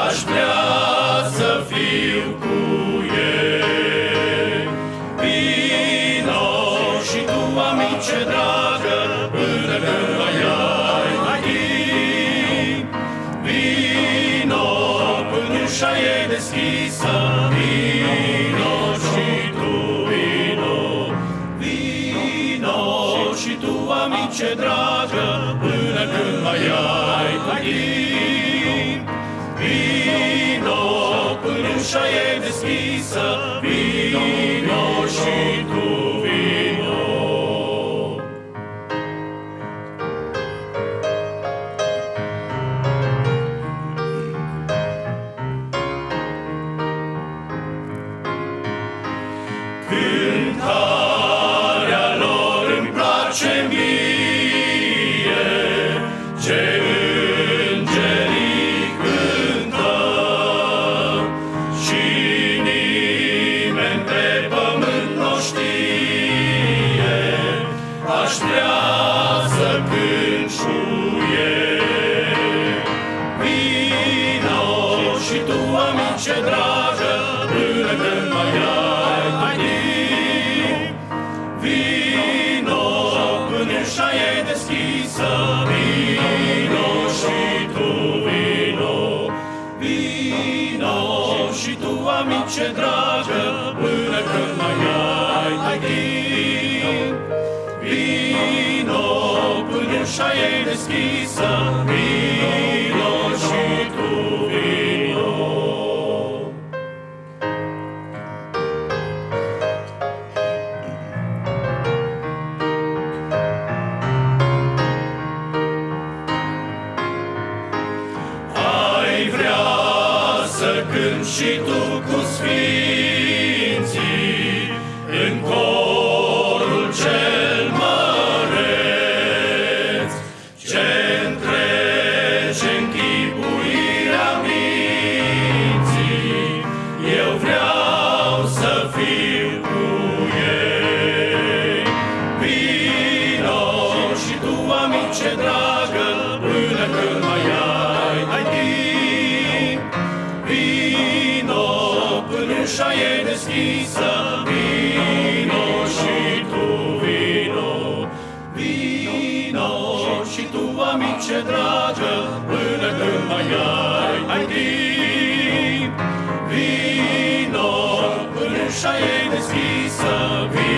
aș vrea să fiu cu el. Vino și tu, amice dragă, până când la ea ai timp. Vino până ușa e deschisă, vino și tu, vino. Vino și tu, amice dragă, până când la ea ai timp. Vino până ușa e deschisă, vino și tu, vino. Cântarea lor îmi place mie, ce îngerii cântă, și nimeni pe pământ n-o știe. Aș vrea să cânt și eu. Vino și tu, amice dragă, până când mai ai timp. Vino până ușa e deschisă, vino și tu, vino. Vino și tu, amice dragă, până când mai ai timp. Vino până ușa e deschisă, vino și tu, vino. Ai vrea să cânti și tu cu sfinții în corul cel măreț, ce întrece închipuirea minții. Eu vreau să fiu cu ei. Vino și tu, amice dragă, până când mai ai timp. Vino până ușa e deschisă, vino și tu, vino. Vino și tu, amice dragă, până când mai ai timp. Vino până ușa e deschisă, vino.